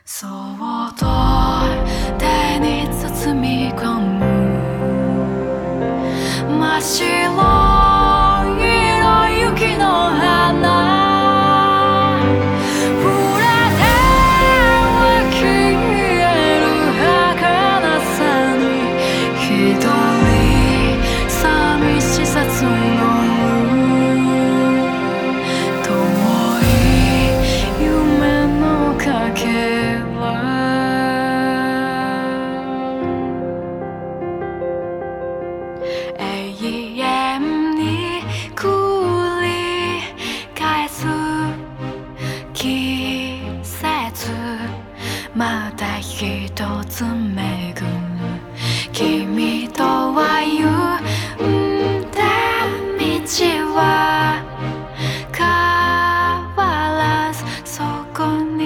そっと手に包み込む真っ白い雪の花触れては消える儚さに一人寂しさ募る遠い夢のかけら永遠に繰り返す季節また一つ巡る君と歩んだ道は変わらずそこに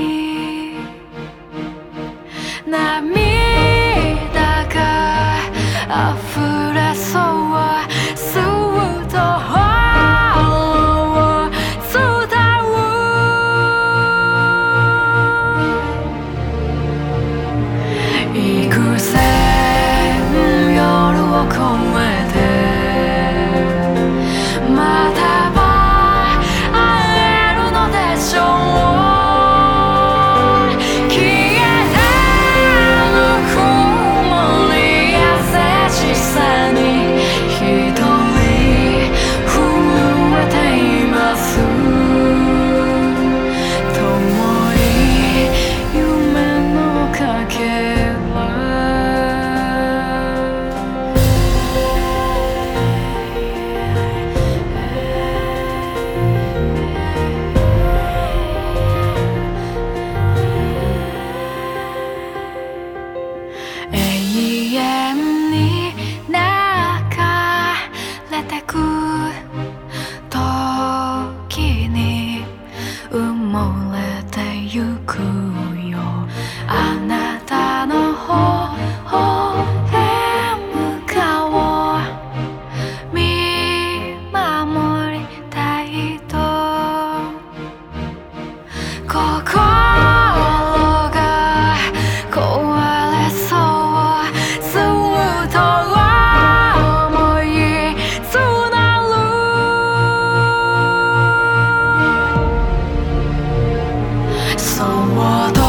涙が溢れそうすっと心を伝う幾千夜を越えてまたは会えるのでしょう消えてぬくもり優しさに一人震えています遠い夢のかけら永遠に流れてく時に埋もれてゆくよあなたの方へ向かおう見守りたいと心が壊れそうずっと思い募るそっと